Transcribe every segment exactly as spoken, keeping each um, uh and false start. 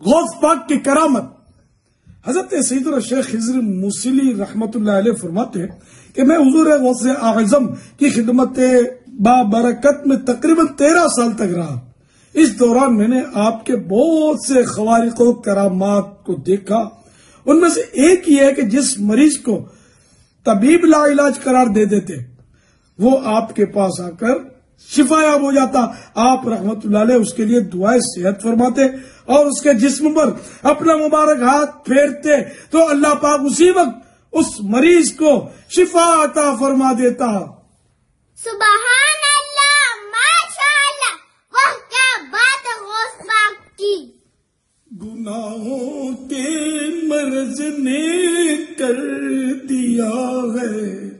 غوث پاک کی کرامت. حضرت سیدنا شیخ خضر موصلی رحمت اللہ علیہ فرماتے ہیں کہ میں حضور غوث اعظم کی خدمت بابرکت میں تقریباً تیرہ سال تک رہا. اس دوران میں نے آپ کے بہت سے خوارق و کرامات کو دیکھا. ان میں سے ایک یہ ہے کہ جس مریض کو طبیب لا علاج قرار دے دیتے وہ آپ کے پاس آ کر شفا یاب ہو جاتا. آپ رحمت اللہ علیہ اس کے لیے دعائیں صحت فرماتے اور اس کے جسم پر اپنا مبارک ہاتھ پھیرتے تو اللہ پاک اسی وقت اس مریض کو شفا عطا فرما دیتا. سبحان اللہ، ماشاء اللہ، وہ کیا بات ہے غوث پاک کی. گناہوں کے مرض نے کر دیا ہے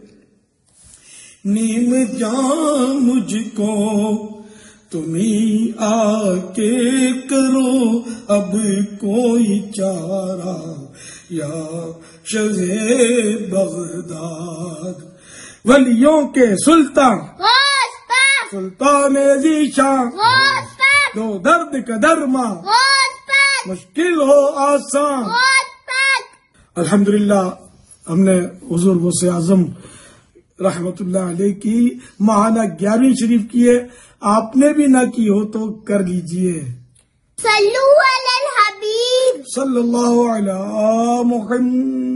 نیم جان مجھ کو، تمہیں آ کے کرو اب کوئی چارہ یا شہ بغداد. ولیوں کے سلطان غوث پاک، سلطان ذیشان، غوث پاک، دو درد کا درما، غوث پاک، مشکل ہو آسان. غوث پاک. الحمدللہ ہم نے حضور غوث اعظم رحمت اللہ علیہ کی ماہانہ گیارہویں شریف کی ہے. آپ نے بھی نہ کی ہو تو کر لیجئے. صلو علی الحبیب صلی اللہ علی محمد.